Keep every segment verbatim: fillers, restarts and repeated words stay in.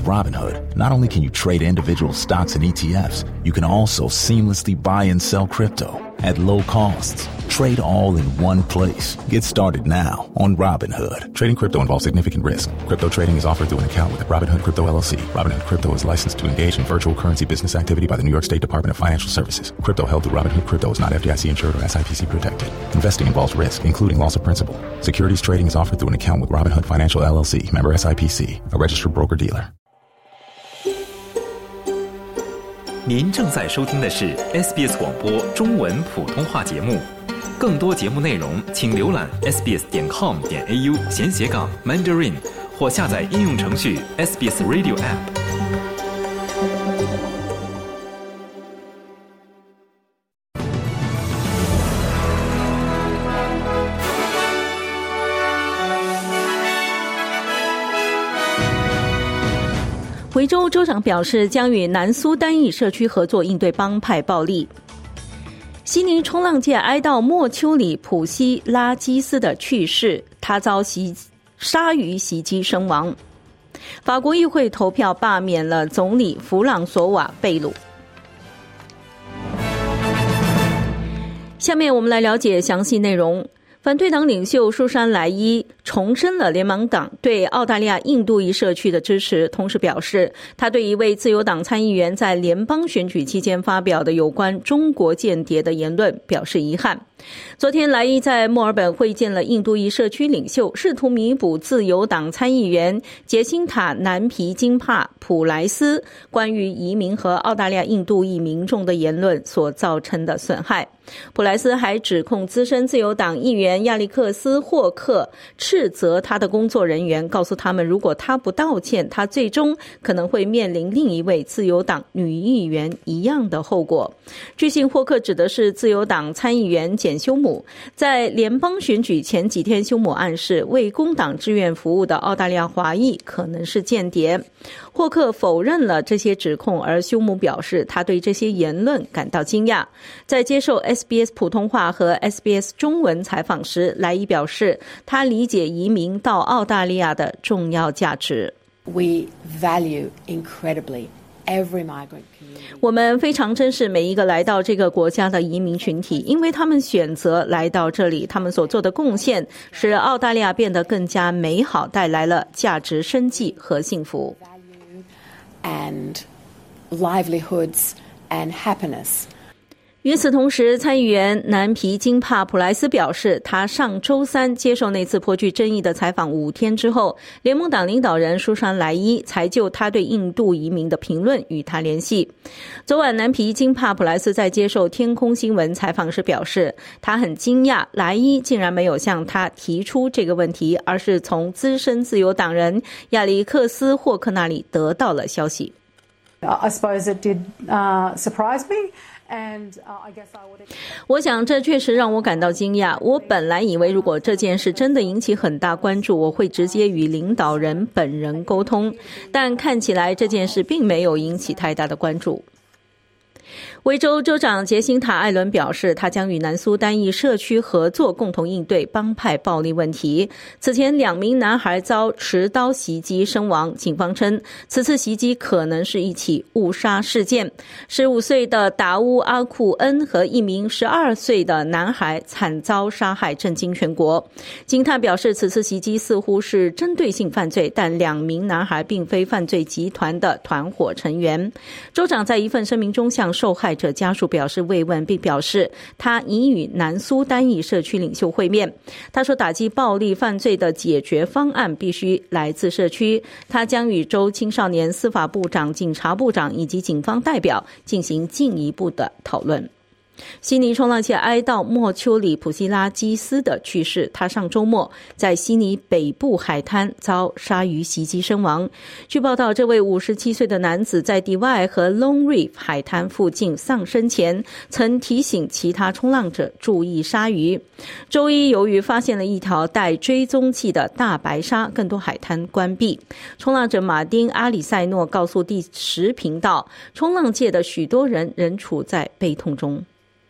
Robinhood, not only can you trade individual stocks and E T Fs, you can also seamlessly buy and sell crypto at low costs. Trade all in one place. Get started now on Robinhood. Trading crypto involves significant risk. Crypto trading is offered through an account with Robinhood Crypto L L C. Robinhood Crypto is licensed to engage in virtual currency business activity by the New York State Department of Financial Services. Crypto held through Robinhood Crypto is not F D I C insured or S I P C protected. Investing involves risk, including loss of principal. Securities trading is offered through an account with Robinhood Financial L L C. Member S I P C, a registered broker-dealer. 您正在收听的是 S B S 广播中文普通话节目。更多节目内容请浏览 s b s 点 com 点 a u 闲斜杠 Mandarin 或下载应用程序 S B S Radio App。 维州州长表示，将与南苏丹裔社区合作应对帮派暴力。悉尼冲浪界哀悼莫丘里普西拉基斯的去世，他遭袭鲨鱼袭击身亡。法国议会投票罢免了总理弗朗索瓦贝鲁。下面我们来了解详细内容。反对党领袖舒珊莱伊重申了联盟党对澳大利亚印度裔社区的支持，同时表示他对一位自由党参议员在联邦选举期间发表的有关中国间谍的言论表示遗憾。昨天莱伊在墨尔本会见了印度裔社区领袖，试图弥补自由党参议员杰辛塔南皮金帕普莱斯关于移民和澳大利亚印度裔民众的言论所造成的损害。普莱斯还指控资深自由党议员亚历克斯霍克斥责他的工作人员，告诉他们如果他不道歉，他最终可能会面临另一位自由党女议员一样的后果。据信霍克指的是自由党参议员简修姆，在联邦选举前几天，修姆暗示为工党志愿服务的澳大利亚华裔可能是间谍。霍克否认了这些指控，而修姆表示他对这些言论感到惊讶。在接受 S B S 普通话和 S B S 中文采访时，莱伊表示他理解移民到澳大利亚的重要价值。 We value incredibly every migrant community. 我们非常珍视每一个来到这个国家的移民群体，因为他们选择来到这里，他们所做的贡献使澳大利亚变得更加美好，带来了价值、生计和幸福。 And livelihoods and happiness. 与此同时，参议员南皮金帕普莱斯表示，他上周三接受那次颇具争议的采访五天之后，联盟党领导人舒珊莱伊才就他对印度移民的评论与他联系。昨晚，南皮金帕普莱斯在接受天空新闻采访时表示，他很惊讶莱伊竟然没有向他提出这个问题，而是从资深自由党人亚历克斯霍克那里得到了消息。 I suppose it did uh, surprise me. And, uh, I guess I would... 我想这确实让我感到惊讶。我本来以为如果这件事真的引起很大关注，我会直接与领导人本人沟通，但看起来这件事并没有引起太大的关注。维州州长杰辛塔·艾伦表示，他将与南苏丹裔社区合作，共同应对帮派暴力问题。此前，两名男孩遭持刀袭击身亡，警方称此次袭击可能是一起误杀事件。十五岁的达乌阿库恩和一名十二岁的男孩惨遭杀害，震惊全国。警探表示，此次袭击似乎是针对性犯罪，但两名男孩并非犯罪集团的团伙成员。州长在一份声明中向受害者家属表示慰问，并表示他已与南苏丹裔社区领袖会面。他说，打击暴力犯罪的解决方案必须来自社区。他将与州青少年司法部长、警察部长以及警方代表进行进一步的讨论。悉尼冲浪界哀悼莫丘里普西拉基斯的去世，他上周末在悉尼北部海滩遭鲨鱼袭击身亡。据报道，这位五十七岁的男子在迪外和 Long Reef 海滩附近丧生前曾提醒其他冲浪者注意鲨鱼。周一，由于发现了一条带追踪器的大白鲨，更多海滩关闭。冲浪者马丁·阿里塞诺告诉第十频道，冲浪界的许多人仍处在悲痛中。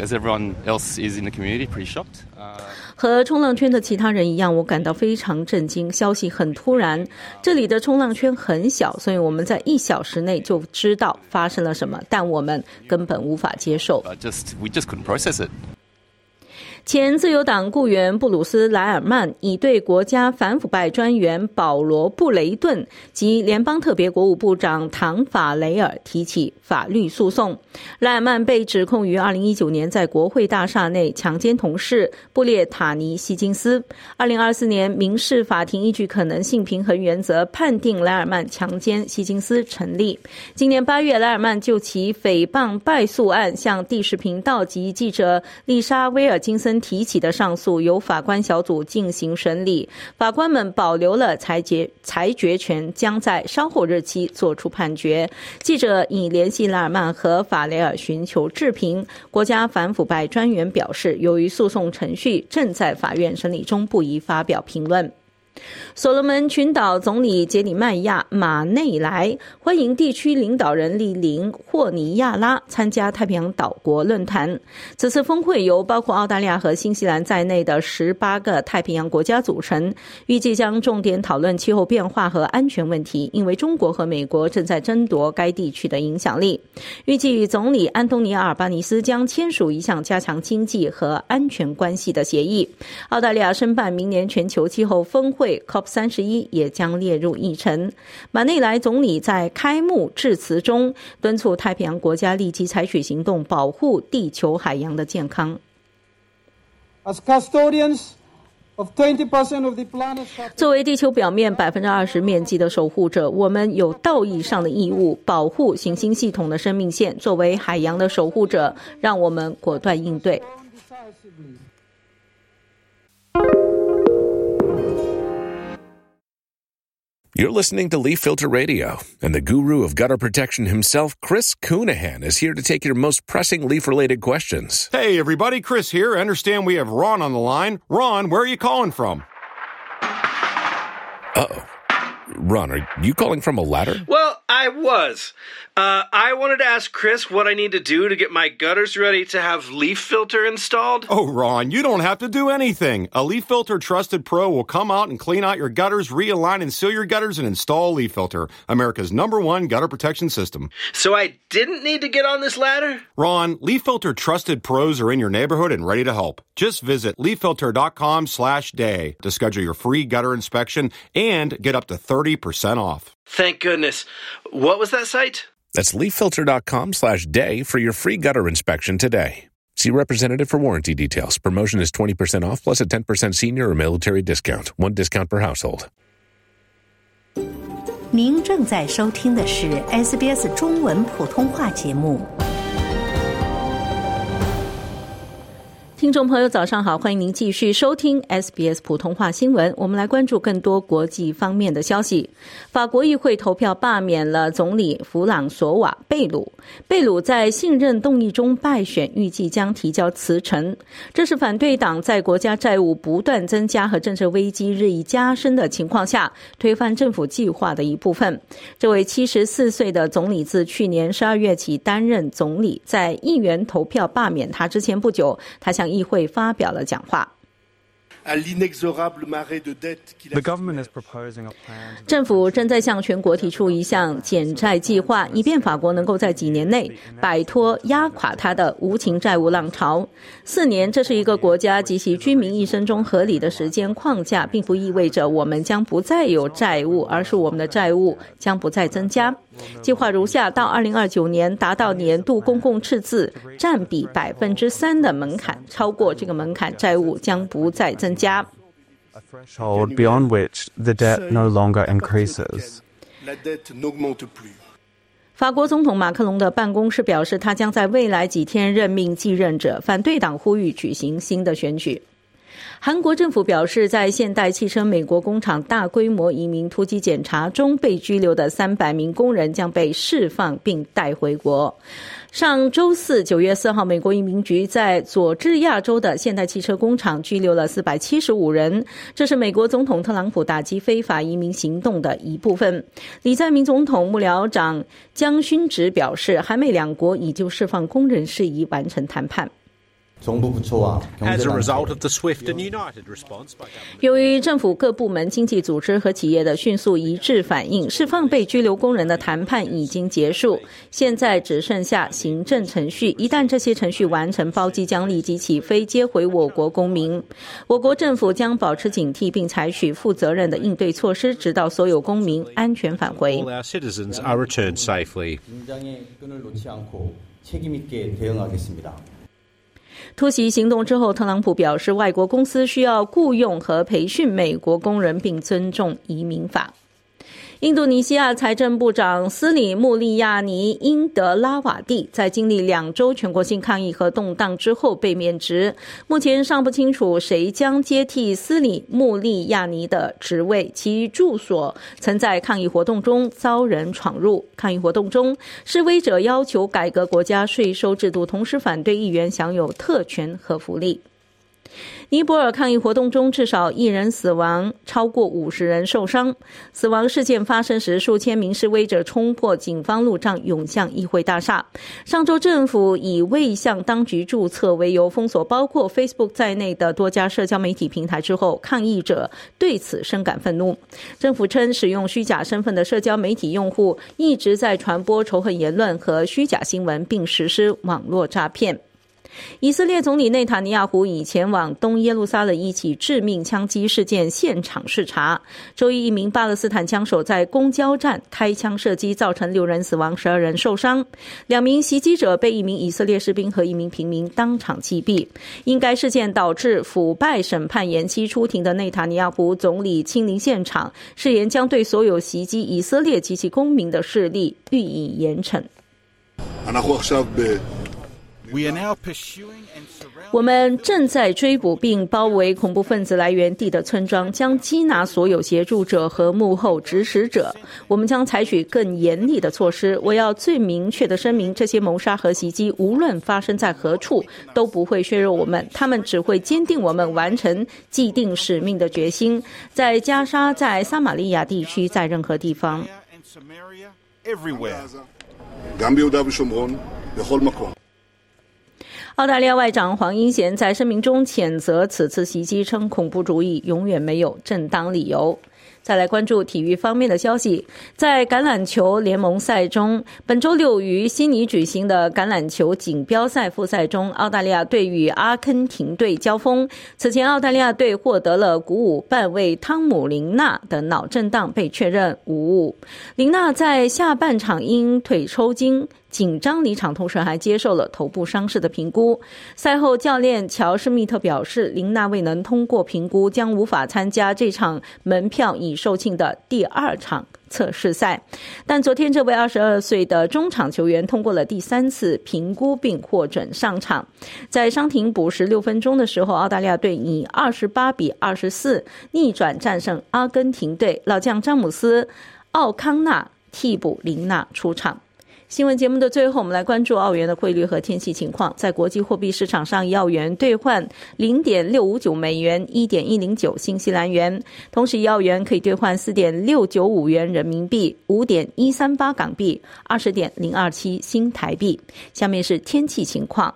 as everyone else is in the community, pretty shocked. Uh, 和冲浪圈的其他人一样，我感到非常震惊，消息很突然。这里的冲浪圈很小，所以我们在一小时内就知道发生了什么，但我们根本无法接受。 uh, just, we just couldn't process it. 前自由党雇员布鲁斯·莱尔曼已对国家反腐败专员保罗·布雷顿及联邦特别国务部长唐·法雷尔提起法律诉讼。莱尔曼被指控于二零一九年在国会大厦内强奸同事布列塔尼·希金斯。二零二四年，民事法庭依据可能性平衡原则判定莱尔曼强奸希金斯成立。今年八月，莱尔曼就其诽谤败诉案向第十频道及记者丽莎·威尔金森提起的上诉由法官小组进行审理，法官们保留了裁决裁决权，将在稍后日期作出判决。记者已联系莱尔曼和法雷尔寻求置评。国家反腐败专员表示，由于诉讼程序正在法院审理中，不宜发表评论。所罗门群岛总理杰里迈亚·马内莱欢迎地区领导人莅临霍尼亚拉参加太平洋岛国论坛。此次峰会由包括澳大利亚和新西兰在内的十八个太平洋国家组成，预计将重点讨论气候变化和安全问题，因为中国和美国正在争夺该地区的影响力。预计总理安东尼阿尔巴尼斯将签署一项加强经济和安全关系的协议。澳大利亚申办明年全球气候峰会 C O P 三十一 也将列入议程。马内莱总理在开幕致辞中敦促太平洋国家立即采取行动，保护地球海洋的健康。 As custodians of twenty percent of the planet, 作为地球表面 百分之二十 面积的守护者，我们有道义上的义务保护行星系统的生命线。作为海洋的守护者，让我们果断应对。 You're listening to Leaf Filter Radio, and the guru of gutter protection himself, Chris Coonahan, is here to take your most pressing leaf-related questions. Hey, everybody, Chris here. I understand we have Ron on the line. Ron, where are you calling from? Uh-oh. Ron, are you calling from a ladder? Well, I was. Uh, I wanted to ask Chris what I need to do to get my gutters ready to have Leaf Filter installed. Oh, Ron, you don't have to do anything. A Leaf Filter Trusted Pro will come out and clean out your gutters, realign and seal your gutters, and install Leaf Filter, America's number one gutter protection system. So I didn't need to get on this ladder? Ron, Leaf Filter Trusted Pros are in your neighborhood and ready to help. Just visit leaffilter.com slash day to schedule your free gutter inspection and get up to thirty percent off. Thank goodness. What was that site? That's leaffilter.com slash day for your free gutter inspection today. See representative for warranty details. Promotion is twenty percent off plus a ten percent senior or military discount. One discount per household. 您正在收听的是 S B S 中文普通话节目。 听众朋友早上好，欢迎您继续收听 S B S 普通话新闻。我们来关注更多国际方面的消息。法国议会投票罢免了总理弗朗索瓦·贝鲁。贝鲁在信任动议中败选，预计将提交辞呈。这是反对党在国家债务不断增加和政治危机日益加深的情况下推翻政府计划的一部分。这位七十四岁的总理自去年十二月起担任总理，在议员投票罢免他之前不久，他向议会发表了讲话。政府正在向全国提出一项减债计划，以便法国能够在几年内摆脱压垮它的无情债务浪潮。四年，这是一个国家及其居民一生中合理的时间框架，并不意味着我们将不再有债务，而是我们的债务将不再增加。计划如下：到二零二九年达到年度公共赤字占比 百分之三 的门槛，超过这个门槛，债务将不再增加。 A threshold beyond which the debt no longer increases. 法国总统马克龙的办公室表示，他将在未来几天任命继任者，反对党呼吁举行新的选举。韩国政府表示，在现代汽车美国工厂大规模移民突击检查中被拘留的三百名工人将被释放并带回国。上周四九月四号，美国移民局在佐治亚州的现代汽车工厂拘留了四百七十五人，这是美国总统特朗普打击非法移民行动的一部分。李在明总统幕僚长江勋植表示，韩美两国已就释放工人事宜完成谈判。 As a result of the swift and united response by government. 由于政府各部门、经济组织和企业的迅速一致反应，释放被拘留工人的谈判已经结束，现在只剩下行政程序。一旦这些程序完成，包机将立即起飞接回我国公民。我国政府将保持警惕，并采取负责任的应对措施，直到所有公民安全返回。 All our citizens are returned safely. 突袭行动之后，特朗普表示，外国公司需要雇用和培训美国工人，并尊重移民法。印度尼西亚财政部长斯里穆利亚尼因德拉瓦蒂在经历两周全国性抗议和动荡之后被免职，目前尚不清楚谁将接替斯里穆利亚尼的职位。其住所曾在抗议活动中遭人闯入。抗议活动中，示威者要求改革国家税收制度，同时反对议员享有特权和福利。尼泊尔抗议活动中至少一人死亡，超过五十人受伤。死亡事件发生时，数千名示威者冲破警方路障，涌向议会大厦。上周政府以未向当局注册为由，封锁包括 Facebook 在内的多家社交媒体平台之后，抗议者对此深感愤怒。政府称，使用虚假身份的社交媒体用户一直在传播仇恨言论和虚假新闻，并实施网络诈骗。以色列总理内塔尼亚胡已前往东耶路撒冷一起致命枪击事件现场视察。周一，一名巴勒斯坦枪手在公交站开枪射击，造成六人死亡，十二人受伤。两名袭击者被一名以色列士兵和一名平民当场击毙。因该事件导致腐败审判延期出庭的内塔尼亚胡总理亲临现场，誓言将对所有袭击以色列及其公民的势力予以严惩。我们正在追捕并包围恐怖分子来源地的村庄，将缉拿所有协助者和幕后指使者。我们将采取更严厉的措施。我要最明确地声明，这些谋杀和袭击无论发生在何处都不会削弱我们，他们只会坚定我们完成既定使命的决心，在加沙、在撒玛利亚地区、在任何地方。澳大利亚外长黄英贤在声明中谴责此次袭击，称恐怖主义永远没有正当理由。再来关注体育方面的消息，在橄榄球联盟赛中，本周六于悉尼举行的橄榄球锦标赛复赛中，澳大利亚队与阿根廷队交锋。此前，澳大利亚队获得了鼓舞半位汤姆林纳的脑震荡被确认无误。林纳在下半场因腿抽筋紧张离场，同时还接受了头部伤势的评估。赛后，教练乔施密特表示，林纳未能通过评估，将无法参加这场门票已售罄的第二场测试赛。但昨天，这位二十二岁的中场球员通过了第三次评估并获准上场。在伤停补时六分钟的时候，澳大利亚队以二十八比二十四逆转战胜阿根廷队。老将詹姆斯·奥康纳替补林纳出场。新闻节目的最后，我们来关注澳元的汇率和天气情况。在国际货币市场上，以澳元兑换 零点六五九美元 一点一零九 新西兰元，同时一澳元可以兑换 四点六九五元人民币 五点一三八港币 二十点零二七新台币。下面是天气情况。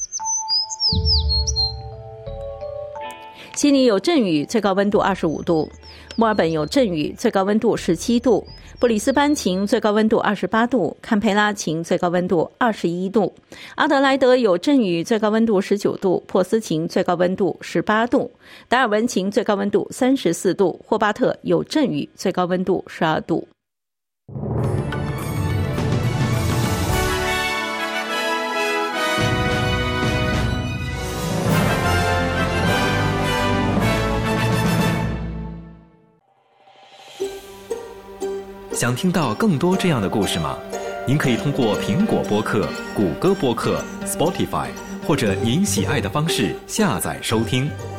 悉尼有阵雨，最高温度二十五度；墨尔本有阵雨，最高温度十七度；布里斯班晴，最高温度二十八度；堪培拉晴，最高温度二十一度；阿德莱德有阵雨，最高温度十九度；珀斯晴，最高温度十八度；达尔文晴，最高温度三十四度；霍巴特有阵雨，最高温度十二度。 想听到更多这样的故事吗？您可以通过苹果播客、谷歌播客、Spotify 或者您喜爱的方式下载收听。